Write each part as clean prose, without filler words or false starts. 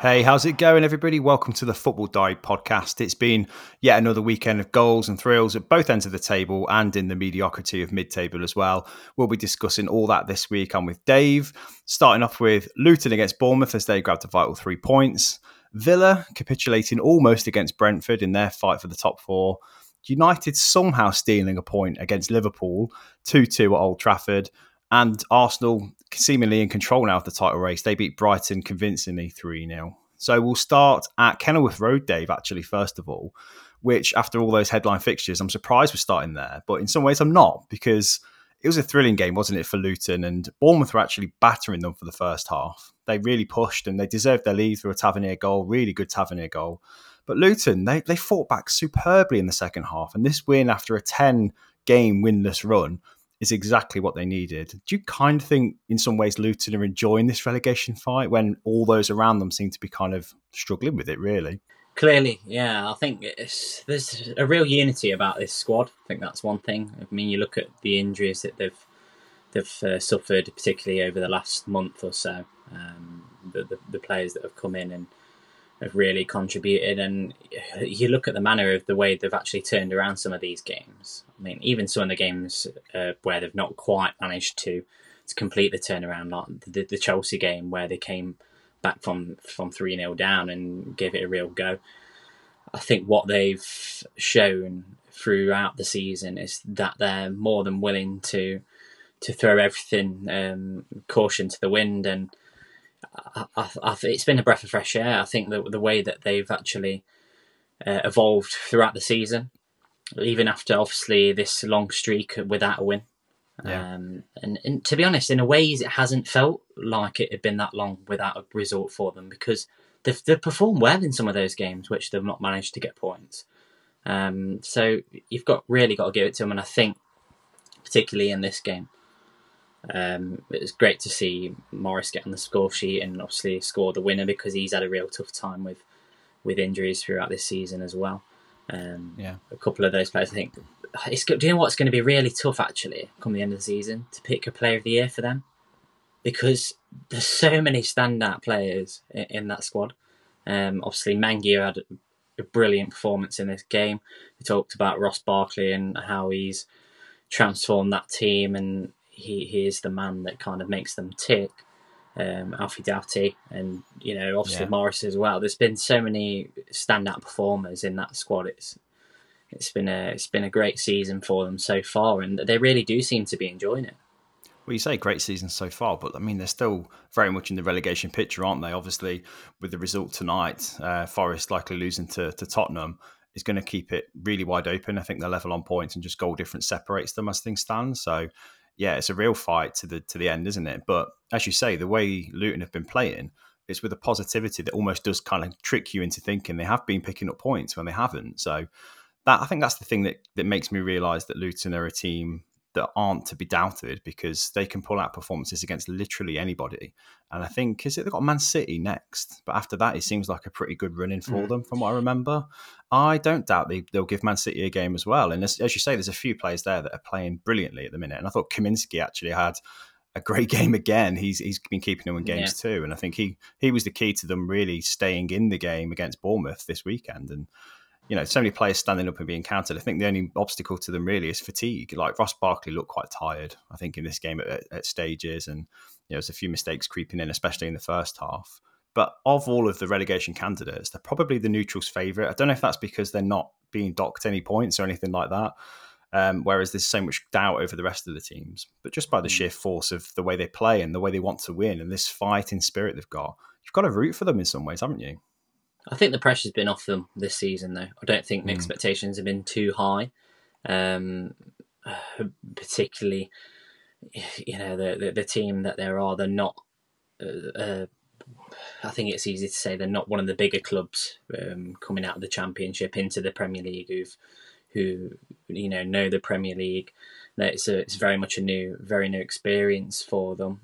Hey, how's it going, everybody? Welcome to the Football Diary podcast. It's been yet another weekend of goals and thrills at both ends of the table and in the mediocrity of mid-table as well. We'll be discussing all that this week. I'm with Dave, starting off with Luton against Bournemouth as they grabbed a vital 3 points. Villa capitulating almost against Brentford in their fight for the top four. United somehow stealing a point against Liverpool, 2-2 at Old Trafford. And Arsenal seemingly in control now of the title race. They beat Brighton convincingly 3-0. So we'll start at Kenilworth Road, Dave, actually, first of all, which after all those headline fixtures, I'm surprised we're starting there. But in some ways I'm not, because it was a thrilling game, wasn't it, for Luton? And Bournemouth were actually battering them for the first half. They really pushed and they deserved their lead through a Tavernier goal, really good Tavernier goal. But Luton, they fought back superbly in the second half. And this win after a 10-game winless run is exactly what they needed. Do you kind of think in some ways Luton are enjoying this relegation fight when all those around them seem to be kind of struggling with it, really? Clearly, yeah. I think there's a real unity about this squad. I think that's one thing. I mean, you look at the injuries that they've suffered, particularly over the last month or so. The players that have come in and have really contributed, and you look at the manner of the way they've actually turned around some of these games. I mean, even some of the games where they've not quite managed to complete the turnaround, like the Chelsea game where they came back from 3-0 down and gave it a real go. I think what they've shown throughout the season is that they're more than willing to throw everything, caution to the wind, and it's been a breath of fresh air. I think the way that they've actually evolved throughout the season, even after obviously this long streak without a win. Yeah. And to be honest, in a ways, it hasn't felt like it had been that long without a result for them, because they've performed well in some of those games, which they've not managed to get points. So you've really got to give it to them, and I think particularly in this game, it was great to see Morris get on the score sheet and obviously score the winner, because he's had a real tough time with injuries throughout this season as well. A couple of those players, I think. Do you know what's going to be really tough, actually, come the end of the season, to pick a player of the year for them? Because there's so many standout players in that squad. Obviously, Mangia had a brilliant performance in this game. We talked about Ross Barkley and how he's transformed that team, and he is the man that kind of makes them tick. Alfie Doughty, and obviously Morris as well. There's been so many standout performers in that squad. It's been a great season for them so far, and they really do seem to be enjoying it. Well, you say great season so far, but I mean, they're still very much in the relegation picture, aren't they? Obviously, with the result tonight, Forest likely losing to Tottenham is going to keep it really wide open. I think they're level on points and just goal difference separates them as things stand. So, yeah, it's a real fight to the end, isn't it? But as you say, the way Luton have been playing, it's with a positivity that almost does kind of trick you into thinking they have been picking up points when they haven't. So I think that's the thing that makes me realise that Luton are a team that aren't to be doubted, because they can pull out performances against literally anybody. And I think, they've got Man City next, but after that, it seems like a pretty good run-in for them, from what I remember. I don't doubt they'll give Man City a game as well. And as you say, there's a few players there that are playing brilliantly at the minute. And I thought Kaminski actually had a great game again. He's been keeping them in games too. And I think he was the key to them really staying in the game against Bournemouth this weekend. And so many players standing up and being counted. I think the only obstacle to them really is fatigue. Like Ross Barkley looked quite tired, I think, in this game at stages, and there's a few mistakes creeping in, especially in the first half. But of all of the relegation candidates, they're probably the neutrals' favourite. I don't know if that's because they're not being docked any points or anything like that, whereas there's so much doubt over the rest of the teams. But just by the sheer force of the way they play and the way they want to win and this fighting spirit they've got, you've got to root for them in some ways, haven't you? I think the pressure's been off them this season, though. I don't think the expectations have been too high, particularly, the team that there are. They're not. I think it's easy to say they're not one of the bigger clubs coming out of the Championship into the Premier League who know the Premier League. It's very much a very new experience for them,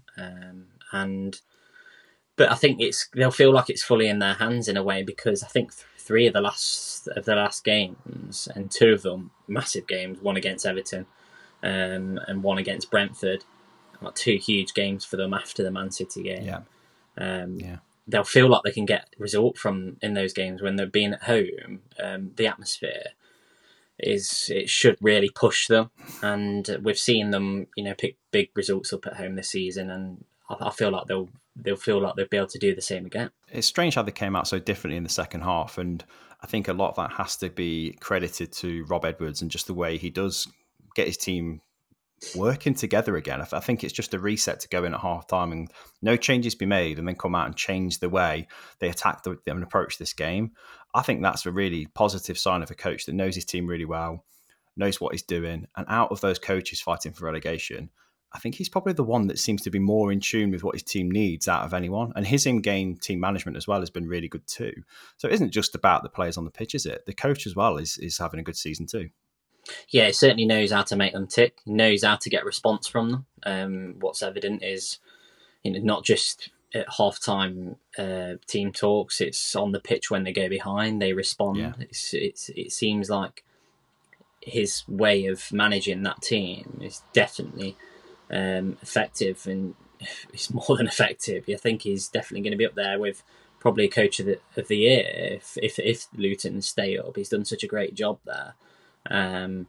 But I think they'll feel like it's fully in their hands in a way, because I think 3 of the last games, and 2 of them massive games, one against Everton and one against Brentford, like 2 huge games for them after the Man City game. they'll feel like they can get result from in those games when they're being at home. The atmosphere it should really push them, and we've seen them, pick big results up at home this season, and I feel like they'll feel like they'll be able to do the same again. It's strange how they came out so differently in the second half, and I think a lot of that has to be credited to Rob Edwards and just the way he does get his team working together again. I think it's just a reset to go in at half time and no changes be made and then come out and change the way they attack and approach this game. I think that's a really positive sign of a coach that knows his team really well, knows what he's doing. And out of those coaches fighting for relegation, I think he's probably the one that seems to be more in tune with what his team needs out of anyone. And his in-game team management as well has been really good too. So it isn't just about the players on the pitch, is it? The coach as well is having a good season too. Yeah, he certainly knows how to make them tick. He knows how to get response from them. What's evident is, not just at halftime team talks. It's on the pitch when they go behind, they respond. Yeah. It seems like his way of managing that team is definitely effective, and it's more than effective. I think he's definitely going to be up there with probably coach of the year if Luton stay up. He's done such a great job there. And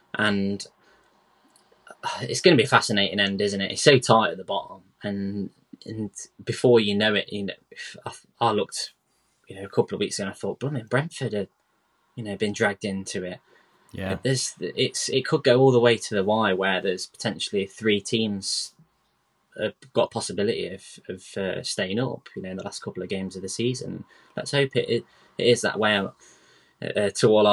it's going to be a fascinating end, isn't it? It's so tight at the bottom, and before you know it, I looked, a couple of weeks ago, and I thought, Brentford had, been dragged into it. Yeah, it could go all the way to the wire, where there's potentially 3 teams have got a possibility of staying up. In the last couple of games of the season. Let's hope it is that way. To all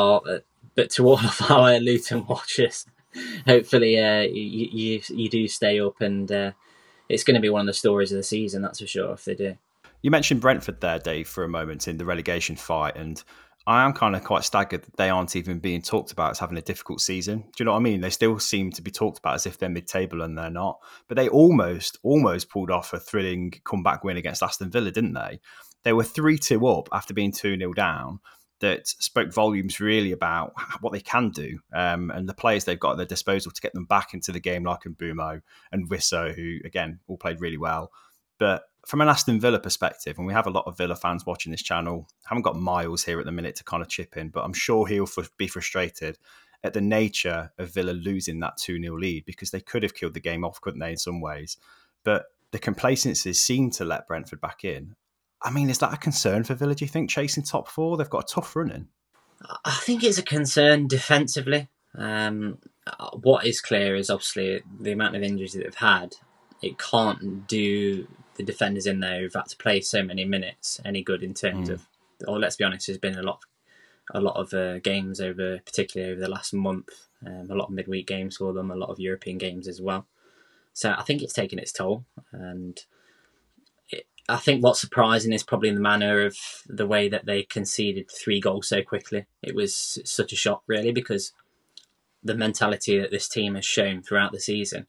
of our Luton watchers, hopefully you do stay up, and it's going to be one of the stories of the season, that's for sure, if they do. You mentioned Brentford there, Dave, for a moment in the relegation fight, and I am kind of quite staggered that they aren't even being talked about as having a difficult season. Do you know what I mean? They still seem to be talked about as if they're mid-table, and they're not. But they almost pulled off a thrilling comeback win against Aston Villa, didn't they? They were 3-2 up after being 2-0 down. That spoke volumes really about what they can do and the players they've got at their disposal to get them back into the game, like Mbeumo and Wisso, who, again, all played really well. But from an Aston Villa perspective, and we have a lot of Villa fans watching this channel, I haven't got Miles here at the minute to kind of chip in, but I'm sure he'll be frustrated at the nature of Villa losing that 2-0 lead, because they could have killed the game off, couldn't they, in some ways? But the complacency seemed to let Brentford back in. I mean, is that a concern for Villa, do you think, chasing top 4? They've got a tough run in. I think it's a concern defensively. What is clear is obviously the amount of injuries that they've had. It can't do the defenders in there who've had to play so many minutes any good in terms of, or let's be honest, there's been a lot of games particularly over the last month, a lot of midweek games for them, a lot of European games as well. So I think it's taken its toll, and I think what's surprising is probably in the manner of the way that they conceded 3 goals so quickly. It was such a shock, really, because the mentality that this team has shown throughout the season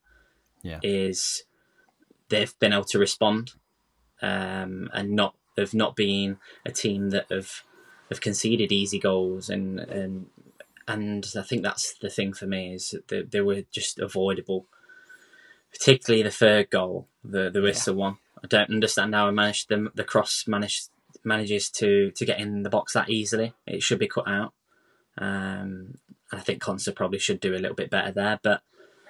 is they've been able to respond, and they've not been a team that have conceded easy goals, and I think that's the thing for me, is that they were just avoidable, particularly the third goal, the Wissa one. I don't understand how the cross manages to get in the box that easily. It should be cut out. I think Konsa probably should do a little bit better there. But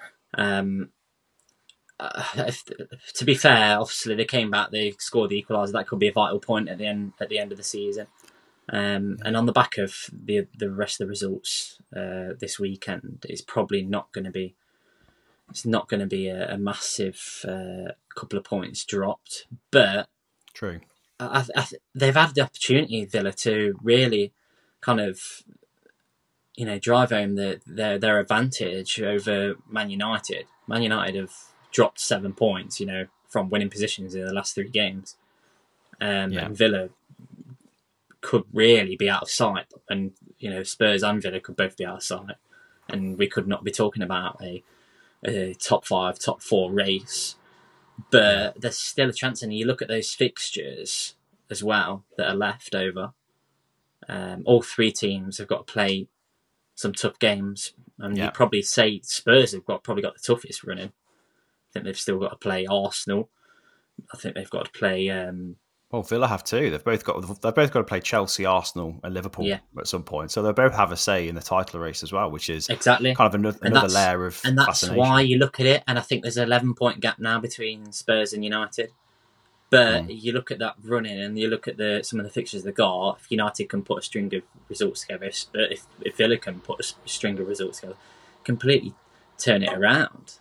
to be fair, obviously they came back, they scored the equaliser. That could be a vital point at the end of the season. And on the back of the rest of the results this weekend, it's probably not going to be. It's not going to be a massive couple of points dropped, but true. They've had the opportunity, Villa, to really kind of, drive home their advantage over Man United. Man United have dropped 7 points, from winning positions in the last 3 games, and Villa could really be out of sight, and Spurs and Villa could both be out of sight, and we could not be talking about a top 5, top 4 race. But there's still a chance, and you look at those fixtures as well that are left over. All 3 teams have got to play some tough games, and you'd probably say Spurs have probably got the toughest running. I think they've still got to play Arsenal. I think they've got to play Well, Villa have too. They've both got to play Chelsea, Arsenal, and Liverpool Yeah, at some point. So they'll both have a say in the title race as well, which is exactly. kind of another layer of And that's why fascination. you look at it, and I think there's an 11-point gap now between Spurs and United. But Mm. you look at that running, and you look at some of the fixtures they got. If United can put a string of results together, if Villa can put a string of results together, completely turn it around.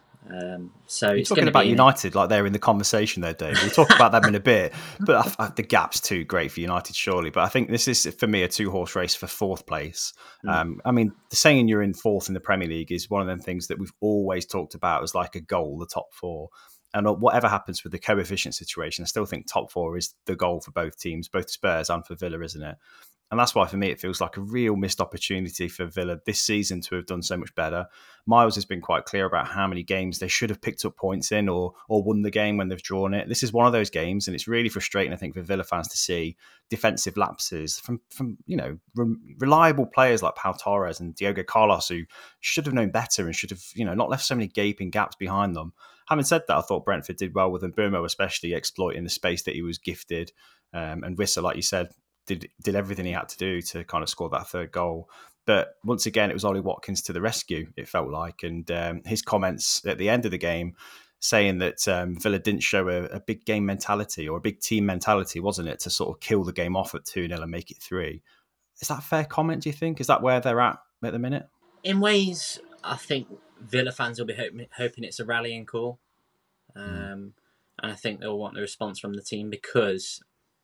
So You're it's going talking to about be United like they're in the conversation there, Dave. We'll talk about them in a bit, but the gap's too great for United, surely. But I think this is, for me, a two-horse race for fourth place. I mean, the saying you're in fourth in the Premier League is one of them things that we've always talked about as like a goal, the top four. And whatever happens with the coefficient situation, I still think top four is the goal for both teams, both Spurs and for Villa, isn't it? And that's why, for me, it feels like a real missed opportunity for Villa this season to have done so much better. Miles has been quite clear about how many games they should have picked up points in or won the game when they've drawn it. This is one of those games, and it's really frustrating, I think, for Villa fans to see defensive lapses from reliable players like Pau Torres and Diogo Carlos, who should have known better and should have not left so many gaping gaps behind them. Having said that, I thought Brentford did well with Mbeumo, especially exploiting the space that he was gifted. And Wissa, like you said, did everything he had to do to kind of score that third goal. But once again, it was Ollie Watkins to the rescue, it felt like. And his comments at the end of the game saying that Villa didn't show a big game mentality or a big team mentality, wasn't it, to sort of kill the game off at 2-0 and make it 3. Is that a fair comment, do you think? Is that where they're at the minute? in ways. I think Villa fans will be hoping it's a rallying call, and I think they'll want a response from the team because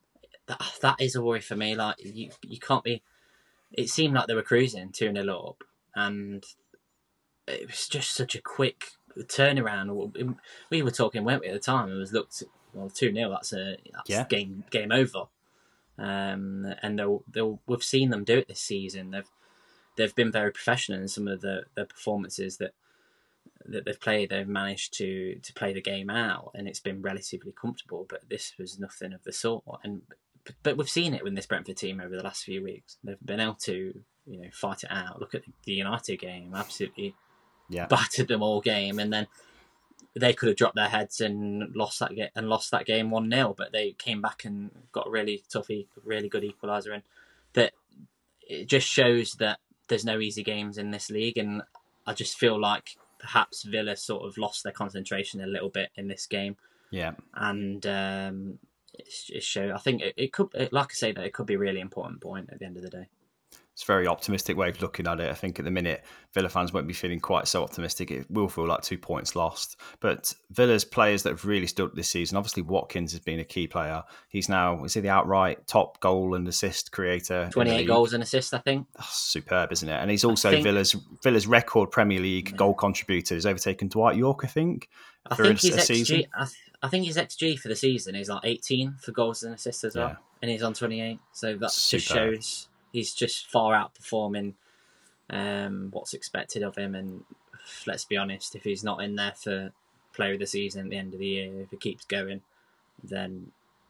that is a worry for me. Like you can't be. It seemed like they were cruising 2-0 up, and it was just such a quick turnaround. We were talking, weren't we, at the time? It was looked 2-0. That's game over. And we've seen them do it this season. They've been very professional in some of their performances that they've played. They've managed to play the game out, and it's been relatively comfortable. But this was nothing of the sort. But we've seen it with this Brentford team over the last few weeks. They've been able to fight it out. Look at the United game, absolutely battered them all game, and then they could have dropped their heads and lost that game 1-0, but they came back and got a really tough, really good equaliser. And that it just shows that there's no easy games in this league, and I just feel like perhaps Villa sort of lost their concentration a little bit in this game. Yeah, and it showed. I think it could, like I say, that it could be a really important point at the end of the day. it's a very optimistic way of looking at it. I think at the minute, Villa fans won't be feeling quite so optimistic. It will feel like 2 points lost. But Villa's players that have really stood this season, obviously Watkins has been a key player. He's now, is he the outright top goal and assist creator? 28 goals and assists, I think. Oh, superb, isn't it? And he's also Villa's record Premier League goal contributor. He's overtaken Dwight York, I think. I think his XG. I think his XG for the season is like 18 for goals and assists as well, and he's on 28. So that just shows he's just far outperforming what's expected of him. And let's be honest, if he's not in there for Player of the Season at the end of the year, if he keeps going, then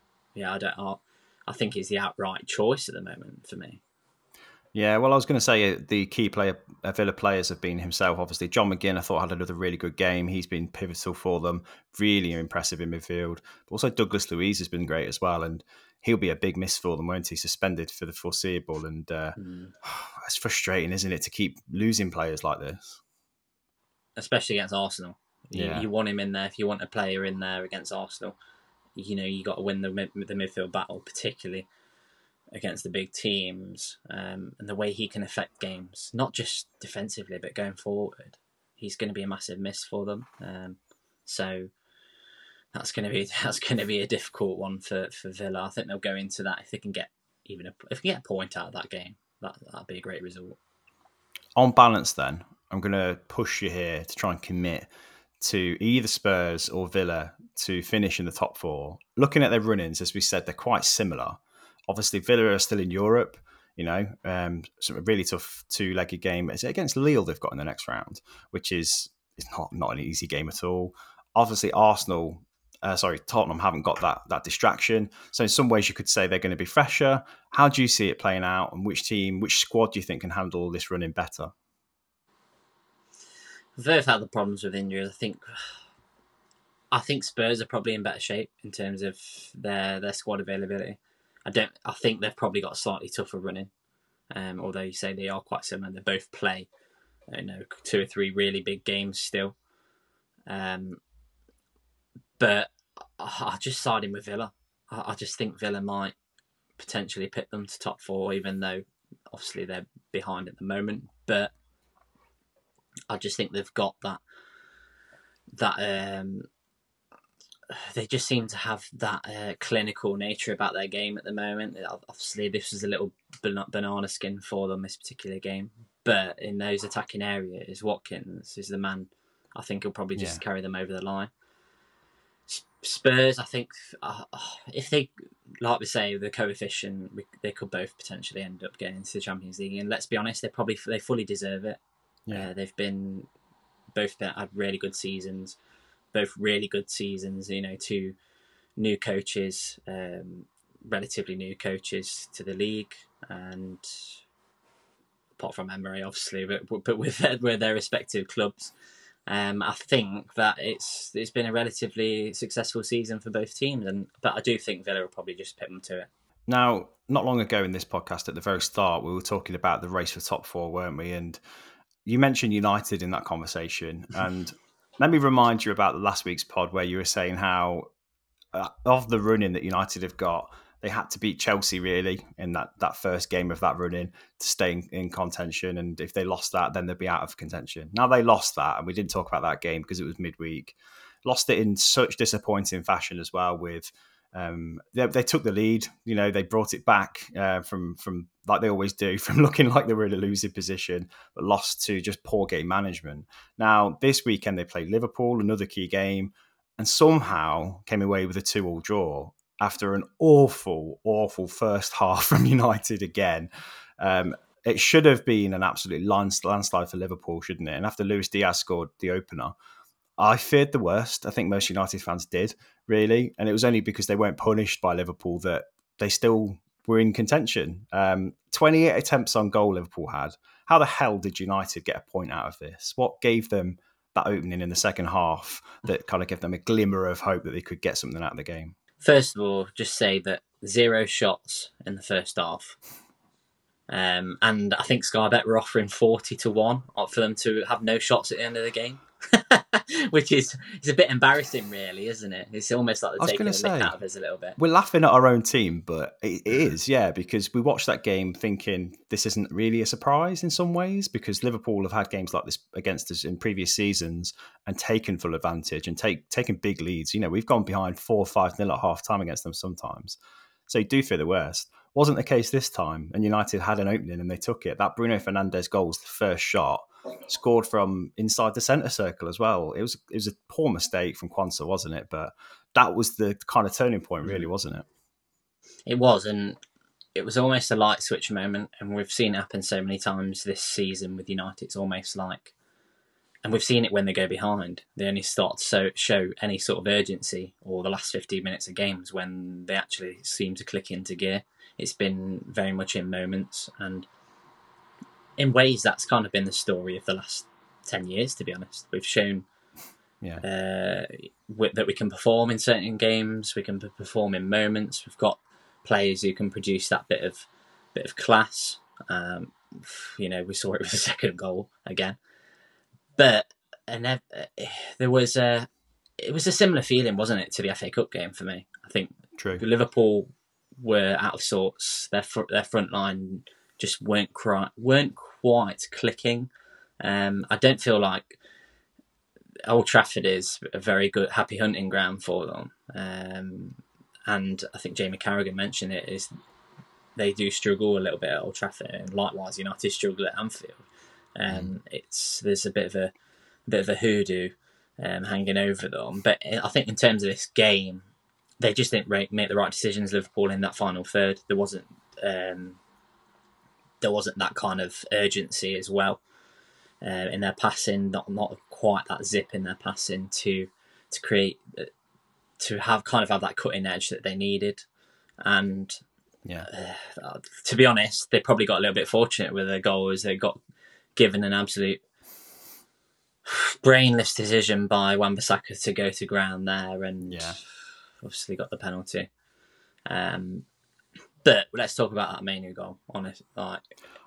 I think he's the outright choice at the moment for me. Yeah, well, I was going to say the key Villa players have been himself. Obviously, John McGinn, I thought, had another really good game. He's been pivotal for them, really impressive in midfield. But also Douglas Luiz has been great as well, and he'll be a big miss for them, won't he? Suspended for the foreseeable, and it's frustrating, isn't it, to keep losing players like this, especially against Arsenal. You want him in there. If you want a player in there against Arsenal, you got to win the midfield battle, particularly against the big teams, and the way he can affect games, not just defensively but going forward, he's going to be a massive miss for them. So that's going to be a difficult one for Villa. I think they'll go into that if they can get a point out of that game. That'd be a great result. On balance, then, I'm going to push you here to try and commit to either Spurs or Villa to finish in the top four. Looking at their run-ins, as we said, they're quite similar. Obviously, Villa are still in Europe, some really tough two-legged game. Is it against Lille they've got in the next round, which is not an easy game at all. Obviously, Tottenham haven't got that distraction. So in some ways, you could say they're going to be fresher. How do you see it playing out, and which squad do you think can handle this run-in better? They've had the problems with injuries. I think I think Spurs are probably in better shape in terms of their squad availability. I think they've probably got a slightly tougher running. Although you say they are quite similar, they both play, 2 or 3 really big games still. But I just side in with Villa. I just think Villa might potentially pick them to top 4, even though obviously they're behind at the moment. But I just think they've got that they just seem to have that clinical nature about their game at the moment. Obviously, this was a little banana skin for them, this particular game. But in those attacking areas, Watkins is the man. I think he'll probably just carry them over the line. Spurs, I think, if they, like we say, the coefficient, they could both potentially end up getting into the Champions League. And let's be honest, they fully deserve it. Yeah. They've both had really good seasons. Both really good seasons, 2 new coaches, relatively new coaches to the league, and apart from Emery, obviously, but with their respective clubs, I think that it's been a relatively successful season for both teams, but I do think Villa will probably just pick them to it. Now, not long ago in this podcast, at the very start, we were talking about the race for top 4, weren't we? And you mentioned United in that conversation, and let me remind you about last week's pod where you were saying how of the running that United have got, they had to beat Chelsea really in that first game of that running to stay in contention. And if they lost that, then they'd be out of contention. Now they lost that, and we didn't talk about that game because it was midweek. Lost it in such disappointing fashion as well with... they took the lead, they brought it back from like they always do, from looking like they were in a losing position, but lost to just poor game management. Now, this weekend they played Liverpool, another key game, and somehow came away with a 2-2 draw after an awful first half from United again. It should have been an absolute landslide for Liverpool, shouldn't it? And after Luis Diaz scored the opener, I feared the worst. I think most United fans did, really. And it was only because they weren't punished by Liverpool that they still were in contention. 28 attempts on goal Liverpool had. How the hell did United get a point out of this? What gave them that opening in the second half that kind of gave them a glimmer of hope that they could get something out of the game? First of all, just say that 0 shots in the first half. And I think Sky Bet were offering 40-1 for them to have no shots at the end of the game. Which is a bit embarrassing, really, isn't it? It's almost like they're taking a lick out of us a little bit. We're laughing at our own team, but it is, yeah, because we watched that game thinking this isn't really a surprise in some ways, because Liverpool have had games like this against us in previous seasons and taken full advantage and taken big leads. We've gone behind 4-5-0 at half time against them sometimes. So you do fear the worst. Wasn't the case this time, and United had an opening and they took it. That Bruno Fernandes goal was the first shot, scored from inside the centre circle as well. It was a poor mistake from Quansah, wasn't it? But that was the kind of turning point, really, wasn't it? It was, and it was almost a light switch moment, and we've seen it happen so many times this season with United. It's almost like, and we've seen it when they go behind. They only start to show any sort of urgency, or the last 15 minutes of games, when they actually seem to click into gear. It's been very much in moments, and in ways that's kind of been the story of the last 10 years, to be honest. We've shown that we can perform in certain games, we can perform in moments. We've got players who can produce that bit of class. We saw it with the second goal again. But it was a similar feeling, wasn't it, to the FA Cup game for me? I think True. Liverpool were out of sorts. Their front line just weren't quite clicking. I don't feel like Old Trafford is a very good happy hunting ground for them. And I think Jamie Carragher mentioned it, is they do struggle a little bit at Old Trafford, and likewise United struggle at Anfield. There's a bit of a hoodoo hanging over them. But I think in terms of this game, they just didn't make the right decisions. Liverpool in that final third, there wasn't that kind of urgency as well in their passing. Not quite that zip in their passing to create to have that cutting edge that they needed. And to be honest, they probably got a little bit fortunate with their goal, as they got given an absolute brainless decision by Wan-Bissaka to go to ground there, and Yeah. obviously got the penalty. But let's talk about that Mainu goal. Honest, like,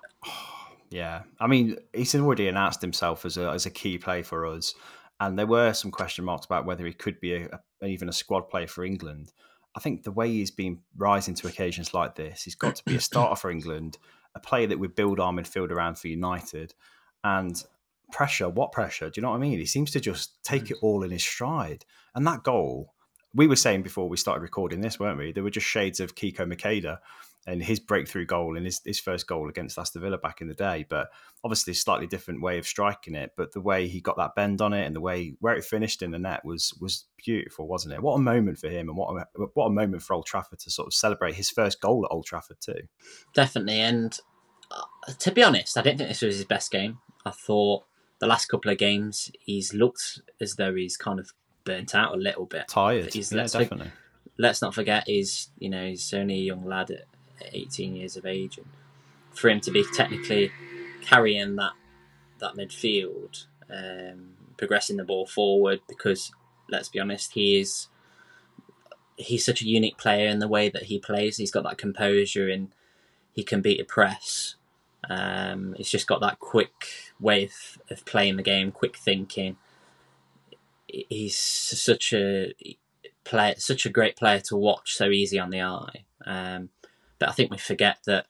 Yeah, I mean, he's already announced himself as a key play for us, and there were some question marks about whether he could be even a squad player for England. I think the way he's been rising to occasions like this, he's got to be a starter for England, a player that would build our midfield around for United, and pressure. What pressure? Do you know what I mean? He seems to just take it all in his stride, and that goal. We were saying before we started recording this, weren't we? There were just shades of Kiko Makeda and his breakthrough goal and his first goal against Aston Villa back in the day. But obviously a slightly different way of striking it. But the way he got that bend on it and the way where it finished in the net was beautiful, wasn't it? What a moment for him, and what a moment for Old Trafford to sort of celebrate his first goal at Old Trafford too. Definitely. And to be honest, I didn't think this was his best game. I thought the last couple of games he's looked as though he's kind of burnt out a little bit. Tired. Definitely. Let's not forget he's only a young lad at 18 years of age, and for him to be technically carrying that midfield, progressing the ball forward, because let's be honest, he's such a unique player in the way that he plays. He's got that composure and he can beat a press. He's just got that quick way of playing the game, quick thinking. He's such a great player to watch, so easy on the eye. But I think we forget that.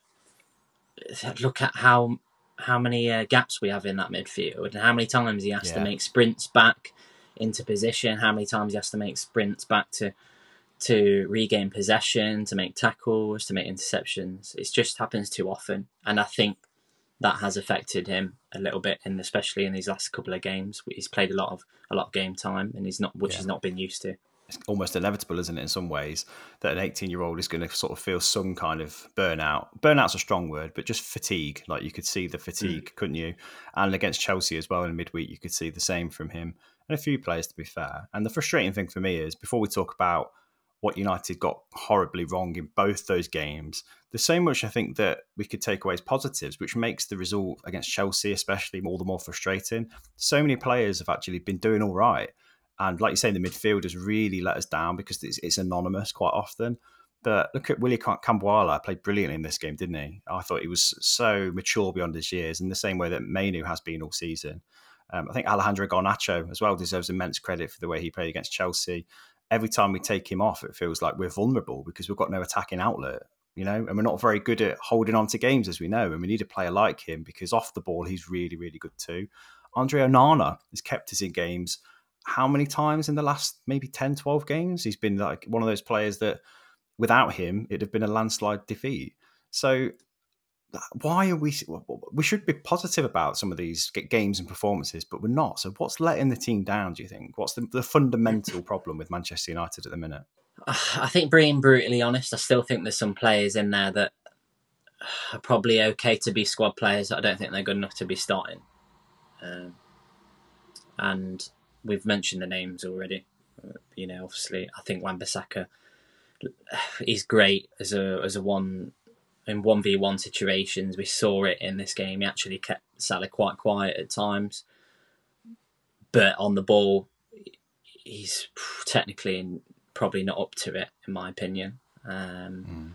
Look at how many gaps we have in that midfield, and how many times he has to make sprints back into position. How many times he has to make sprints back to regain possession, to make tackles, to make interceptions. It just happens too often, and I think that has affected him a little bit, and especially in these last couple of games, he's played a lot of game time, and he's not been used to. It's almost inevitable, isn't it, in some ways, that an 18-year-old is going to sort of feel some kind of burnout. Burnout's a strong word, but just fatigue. Like, you could see the fatigue, couldn't you? And against Chelsea as well in midweek, you could see the same from him and a few players, to be fair. And the frustrating thing for me is, before we talk about what United got horribly wrong in both those games, there's so much I think that we could take away as positives, which makes the result against Chelsea especially all the more frustrating. So many players have actually been doing all right. And like you say, the midfield has really let us down because it's anonymous quite often. But look at Willie Cambuala, played brilliantly in this game, didn't he? I thought he was so mature beyond his years, in the same way that Mainu has been all season. I think Alejandro Garnacho as well deserves immense credit for the way he played against Chelsea. Every time we take him off, it feels like we're vulnerable because we've got no attacking outlet, and we're not very good at holding on to games, as we know, and we need a player like him because off the ball, he's really, really good too. Andre Onana has kept us in games how many times in the last maybe 10, 12 games? He's been like one of those players that without him, it'd have been a landslide defeat. So why are we should be positive about some of these games and performances, but we're not. So what's letting the team down, do you think? What's the fundamental problem with Manchester United at the minute? I think, being brutally honest, I still think there's some players in there that are probably okay to be squad players. I don't think they're good enough to be starting. And we've mentioned the names already. Obviously, I think Wan-Bissaka is great as a one in 1v1 situations. We saw it in this game. He actually kept Salah quite quiet at times, but on the ball, he's technically probably not up to it, in my opinion. And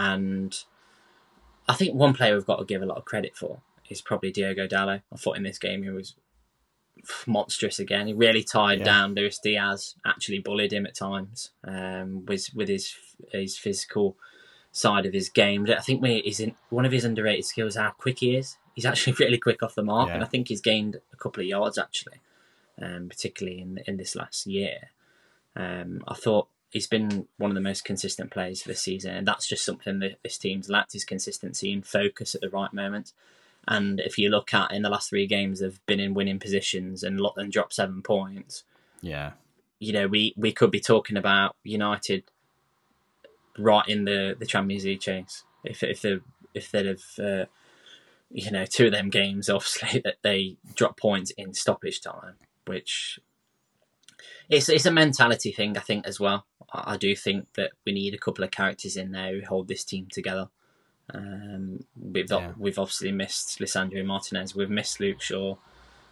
I think one player we've got to give a lot of credit for is probably Diogo Dalot. I thought in this game he was monstrous again. He really tied down Luis Diaz, actually bullied him at times with his physical side of his game. I think one of his underrated skills how quick he is. He's actually really quick off the mark, and I think he's gained a couple of yards actually, particularly in this last year. I thought he's been one of the most consistent players for the season, and that's just something that this team's lacked, is consistency and focus at the right moment. And if you look at in the last 3 games, they've been in winning positions and dropped 7 points. Yeah, we could be talking about United right in the Champions League chase if they'd have 2 of them games, obviously, that they drop points in stoppage time, which it's a mentality thing, I think, as well. I do think that we need a couple of characters in there who hold this team together. We've obviously missed Lisandro Martinez, we've missed Luke Shaw,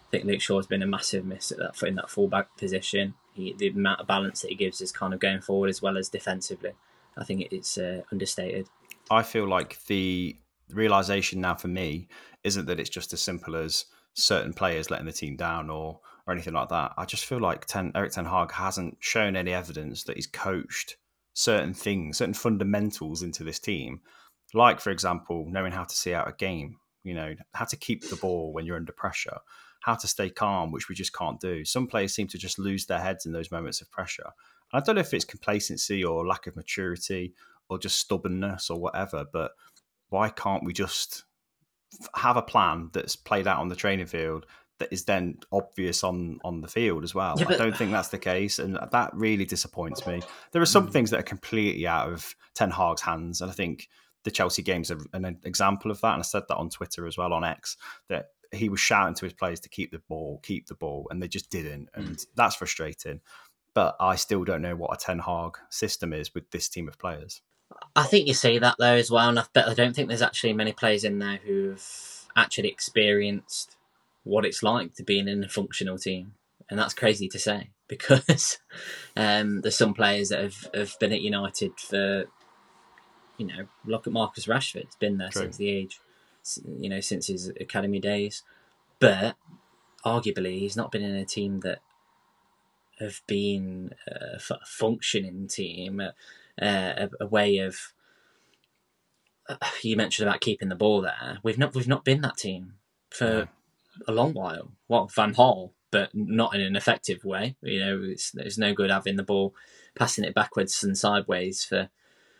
I think Luke Shaw's been a massive miss at that in that full-back position. The amount of balance that he gives is kind of going forward as well as defensively. I think it's understated. I feel like the realization now for me isn't that it's just as simple as certain players letting the team down or anything like that. I just feel like Erik ten Hag hasn't shown any evidence that he's coached certain things, certain fundamentals into this team. Like, for example, knowing how to see out a game, how to keep the ball when you're under pressure, how to stay calm, which we just can't do. Some players seem to just lose their heads in those moments of pressure. I don't know if it's complacency or lack of maturity or just stubbornness or whatever, but why can't we just have a plan that's played out on the training field that is then obvious on the field as well? I don't think that's the case, and that really disappoints me. There are some things that are completely out of Ten Hag's hands, and I think the Chelsea game's an example of that, and I said that on Twitter as well, on X, that he was shouting to his players to keep the ball, and they just didn't, and that's frustrating. But I still don't know what a Ten Hag system is with this team of players. I think you say that though as well, and I don't think there's actually many players in there who've actually experienced what it's like to be in a functional team, and that's crazy to say because there's some players that have been at United for, look at Marcus Rashford. He's been there since the age, since his academy days, but arguably he's not been in a team that have been a functioning team. A way of, you mentioned about keeping the ball there. We've not been that team for a long while. Well, Van Gaal, but not in an effective way. It's no good having the ball, passing it backwards and sideways for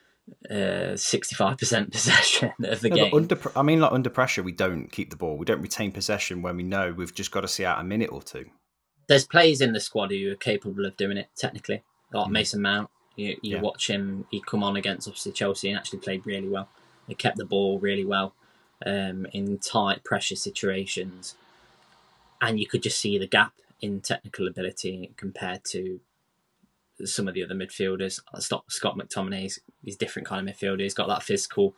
65% possession of the game. Under pressure, we don't keep the ball. We don't retain possession when we know we've just got to see out a minute or two. There's players in the squad who are capable of doing it technically, like Mason Mount. You watch him, he come on against obviously Chelsea and actually played really well. He kept the ball really well in tight pressure situations. And you could just see the gap in technical ability compared to some of the other midfielders. Scott McTominay, he's a different kind of midfielder. He's got that physical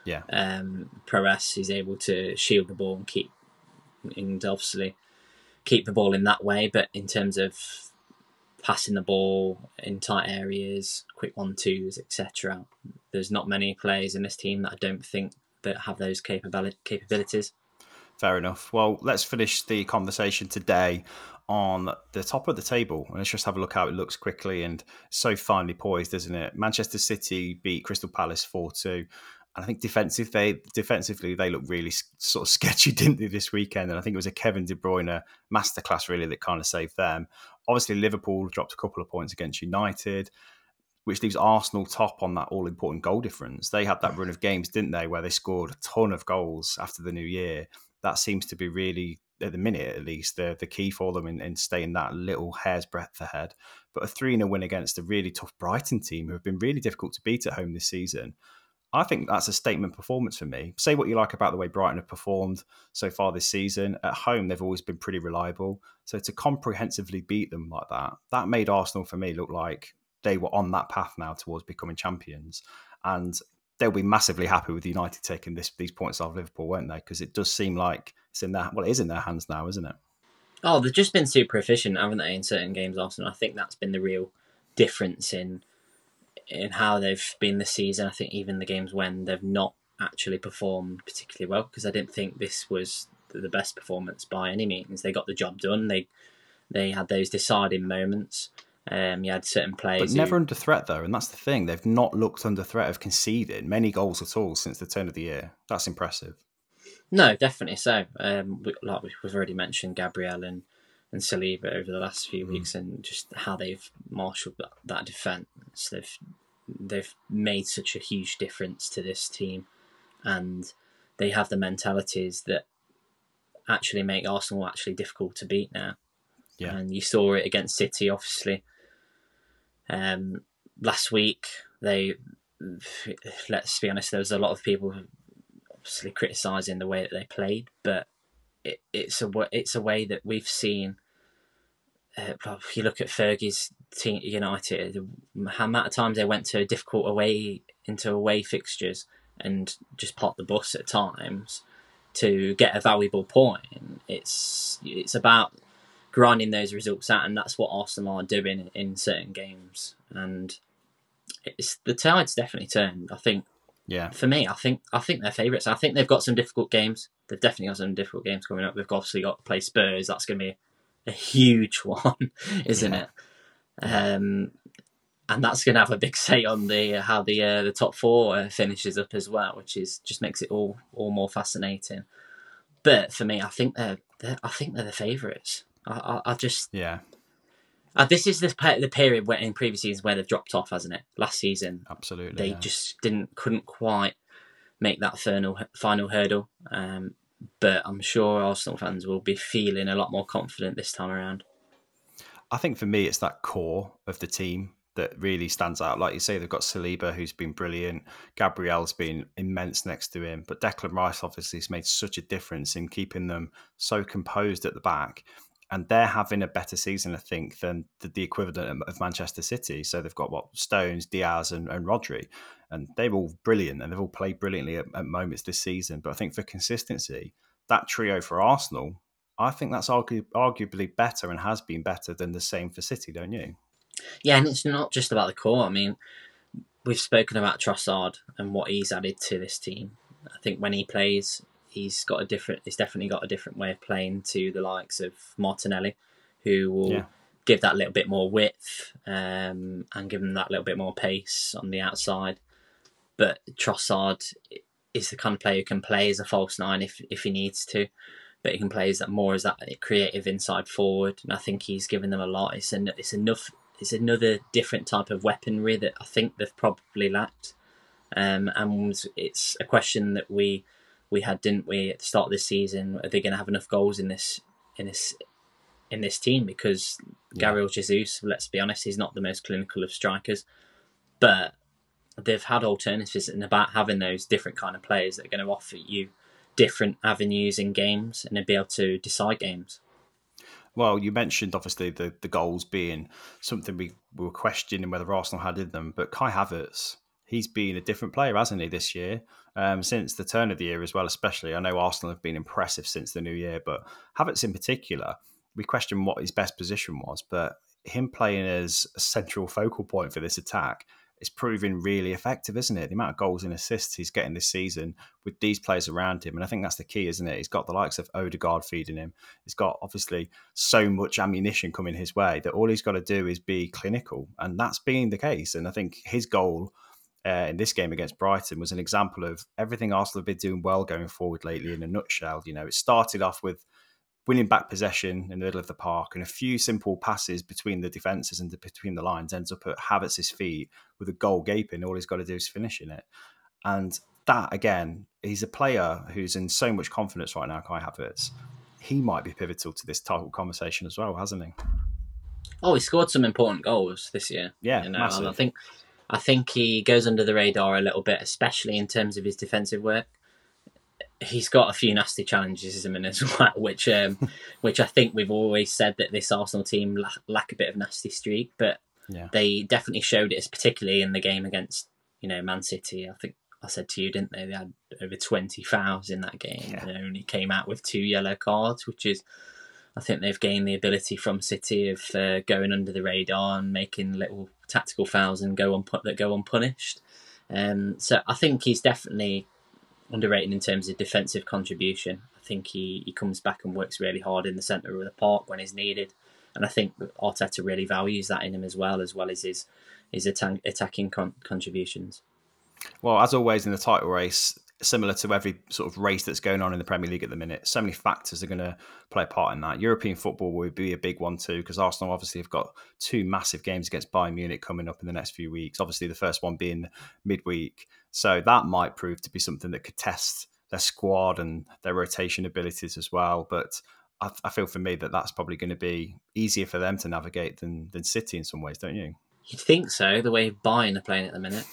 prowess. He's able to shield the ball and obviously keep the ball in that way. But in terms of passing the ball in tight areas, quick 1-2s, etc., there's not many players in this team that I don't think that have those capabilities. Fair enough. Well, let's finish the conversation today on the top of the table. And let's just have a look how it looks quickly, and so finely poised, isn't it? Manchester City beat Crystal Palace 4-2. And I think defensively, they look really sort of sketchy, didn't they, this weekend? And I think it was a Kevin De Bruyne masterclass, really, that kind of saved them. Obviously, Liverpool dropped a couple of points against United, which leaves Arsenal top on that all-important goal difference. They had that run of games, didn't they, where they scored a ton of goals after the new year. That seems to be really, at the minute at least, the key for them in staying that little hair's breadth ahead. But a 3-0 win against a really tough Brighton team who have been really difficult to beat at home this season, I think that's a statement performance for me. Say what you like about the way Brighton have performed so far this season. At home, they've always been pretty reliable. So to comprehensively beat them like that made Arsenal, for me, look like they were on that path now towards becoming champions. And they'll be massively happy with United taking these points off Liverpool, won't they? Because it does seem like it is in their hands now, isn't it? Oh, they've just been super efficient, haven't they, in certain games, Arsenal? I think that's been the real difference in how they've been this season. I think even the games when they've not actually performed particularly well, because I didn't think this was the best performance by any means. They got the job done. They had those deciding moments. You had certain players, but never under threat though, and that's the thing. They've not looked under threat of conceding many goals at all since the turn of the year. That's impressive. No, definitely so. Like we've already mentioned, Gabriel and Saliba over the last few weeks, and just how they've marshalled that defence. They've made such a huge difference to this team, and they have the mentalities that actually make Arsenal actually difficult to beat now. Yeah. And you saw it against City, obviously. Last week, let's be honest, there was a lot of people obviously criticising the way that they played, but it's a way that we've seen. If you look at Fergie's team, United, how amount of times they went to difficult away fixtures and just popped the bus at times. to get a valuable point. It's about grinding those results out, and that's what Arsenal are doing in certain games. And the tide's definitely turned. I think. Yeah. For me, I think they're favourites. I think they've got some difficult games. They've definitely got some difficult games coming up. They've obviously got to play Spurs. That's going to be a huge one, isn't it? And that's going to have a big say on how the top four finishes up as well, which just makes it all more fascinating. But for me, I think they're the favourites. I just this is the period where in previous seasons where they've dropped off, hasn't it? Last season, absolutely, they just couldn't quite make that final hurdle. But I'm sure Arsenal fans will be feeling a lot more confident this time around. I think for me, it's that core of the team that really stands out. Like you say, they've got Saliba, who's been brilliant. Gabriel's been immense next to him. But Declan Rice obviously has made such a difference in keeping them so composed at the back. And they're having a better season, I think, than the equivalent of Manchester City. So they've got Stones, Diaz, and Rodri. And they're all brilliant, and they've all played brilliantly at moments this season. But I think for consistency, that trio for Arsenal, I think that's arguably better and has been better than the same for City, don't you? Yeah, and it's not just about the core. I mean, we've spoken about Trossard and what he's added to this team. I think when he plays, he's definitely got a different way of playing to the likes of Martinelli, who will give that little bit more width and give him that little bit more pace on the outside. But Trossard is the kind of player who can play as a false nine if he needs to, but he can play as that creative inside forward, and I think he's given them a lot. It's another different type of weaponry that I think they've probably lacked, and it's a question that we had, didn't we, at the start of this season? Are they going to have enough goals in this team? Because Gabriel Jesus, let's be honest, he's not the most clinical of strikers, but they've had alternatives, and about having those different kind of players that are going to offer you different avenues in games and be able to decide games. Well, you mentioned obviously the goals being something we were questioning whether Arsenal had in them, but Kai Havertz, he's been a different player, hasn't he, this year? Since the turn of the year as well, especially. I know Arsenal have been impressive since the new year, but Havertz in particular, we questioned what his best position was, but him playing as a central focal point for this attack, it's proving really effective, isn't it? The amount of goals and assists he's getting this season with these players around him. And I think that's the key, isn't it? He's got the likes of Odegaard feeding him. He's got obviously so much ammunition coming his way that all he's got to do is be clinical. And that's been the case. And I think his goal in this game against Brighton was an example of everything Arsenal have been doing well going forward lately in a nutshell. You know, it started off with winning back possession in the middle of the park, and a few simple passes between the defences and between the lines ends up at Havertz's feet with a goal gaping. All he's got to do is finish in it. And that, again, he's a player who's in so much confidence right now, Kai Havertz. He might be pivotal to this title conversation as well, hasn't he? Oh, he scored some important goals this year. Yeah, massive. I think he goes under the radar a little bit, especially in terms of his defensive work. He's got a few nasty challenges in him as well, which I think we've always said that this Arsenal team lack a bit of nasty streak, but they definitely showed it, particularly in the game against Man City. I think I said to you, didn't they? They had over 20 fouls in that game and only came out with 2 yellow cards, which is, I think they've gained the ability from City of going under the radar and making little tactical fouls and that go unpunished. So I think he's definitely underrated in terms of defensive contribution. I think he comes back and works really hard in the centre of the park when he's needed, and I think Arteta really values that in him as well as his attacking contributions. Well, as always in the title race, similar to every sort of race that's going on in the Premier League at the minute, so many factors are going to play a part in that. European football will be a big one too, because Arsenal obviously have got 2 massive games against Bayern Munich coming up in the next few weeks. Obviously, the first one being midweek. So that might prove to be something that could test their squad and their rotation abilities as well. But I feel for me that that's probably going to be easier for them to navigate than City in some ways, don't you? You'd think so, the way Bayern are playing at the minute.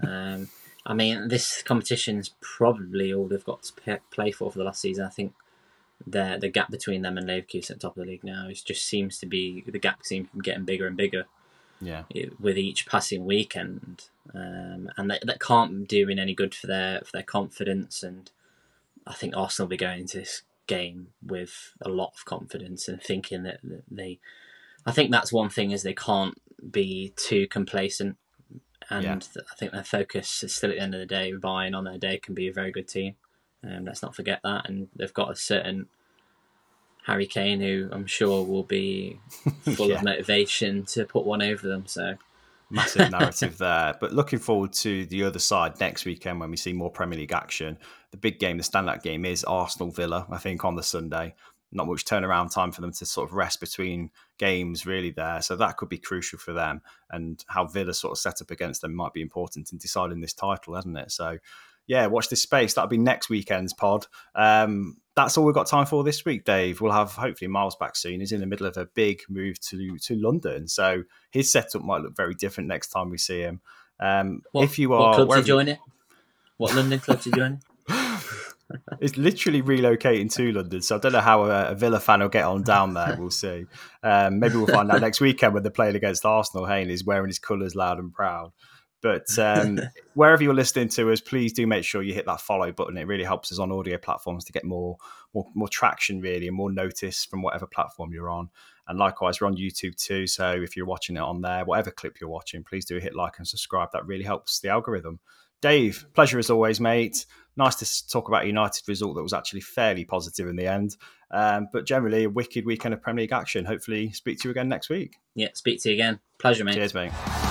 I mean, this competition's probably all they've got to play for the last season. I think the gap between them and Leverkusen at the top of the league now seems to be getting bigger and bigger. Yeah, with each passing weekend, and that can't be doing any good for their confidence. And I think Arsenal will be going into this game with a lot of confidence and thinking that they. I think that's one thing, is they can't be too complacent, and I think their focus is still, at the end of the day, Bayern on their day can be a very good team. Let's not forget that, and they've got a certain Harry Kane who I'm sure will be full of motivation to put one over them. So. Massive narrative there. But looking forward to the other side next weekend when we see more Premier League action. The big game, the standout game, is Arsenal Villa, I think, on the Sunday. Not much turnaround time for them to sort of rest between games really there. So that could be crucial for them. And how Villa sort of set up against them might be important in deciding this title, hasn't it? So yeah, watch this space. That'll be next weekend's pod. That's all we've got time for this week, Dave. We'll have hopefully Miles back soon. He's in the middle of a big move to London, so his setup might look very different next time we see him. If you are, what clubs are joining? What London clubs are joining? It's literally relocating to London, so I don't know how a Villa fan will get on down there. We'll see. Maybe we'll find out next weekend when they're playing against Arsenal. Hayne is wearing his colours loud and proud. But wherever you're listening to us, please do make sure you hit that follow button. It really helps us on audio platforms to get more traction, really, and more notice from whatever platform you're on. And likewise, we're on YouTube too. So if you're watching it on there, whatever clip you're watching, please do hit like and subscribe. That really helps the algorithm. Dave, pleasure as always, mate. Nice to talk about a United result that was actually fairly positive in the end. But generally, a wicked weekend of Premier League action. Hopefully speak to you again next week. Yeah, speak to you again. Pleasure, mate. Cheers, mate.